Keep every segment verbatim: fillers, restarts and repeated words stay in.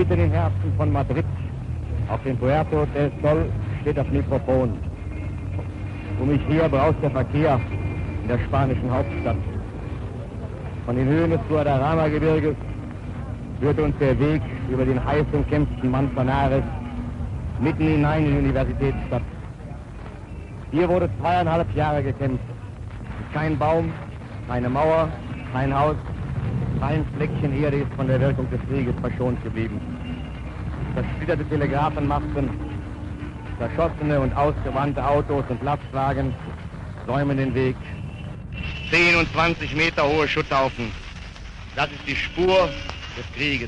mitten im Herzen von Madrid, auf dem Puerto del Sol, steht das Mikrofon. Um mich her braust der Verkehr in der spanischen Hauptstadt. Von den Höhen des Guadarrama-Gebirges führte uns der Weg über den heiß umkämpften Manzanares mitten hinein in die Universitätsstadt. Hier wurde zweieinhalb Jahre gekämpft. Kein Baum, keine Mauer, kein Haus, kein Fleckchen Erde ist von der Wirkung des Krieges verschont geblieben. Zersplitterte Telegrafenmasten, zerschossene und ausgewandte Autos und Lastwagen säumen den Weg. Zehn und zwanzig Meter hohe Schutthaufen, das ist die Spur des Krieges.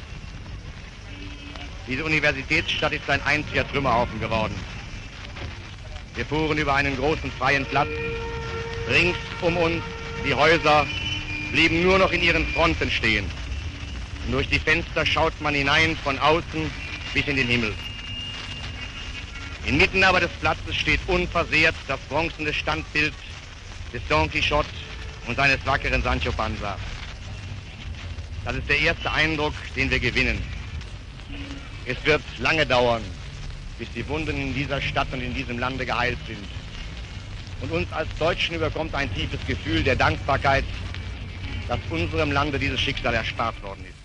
Diese Universitätsstadt ist ein einziger Trümmerhaufen geworden. Wir fuhren über einen großen freien Platz. Rings um uns, die Häuser, blieben nur noch in ihren Fronten stehen. Und durch die Fenster schaut man hinein von außen bis in den Himmel. Inmitten aber des Platzes steht unversehrt das bronzene Standbild des Don Quixote und seines wackeren Sancho Panza. Das ist der erste Eindruck, den wir gewinnen. Es wird lange dauern, bis die Wunden in dieser Stadt und in diesem Lande geheilt sind. Und uns als Deutschen überkommt ein tiefes Gefühl der Dankbarkeit, dass unserem Lande dieses Schicksal erspart worden ist.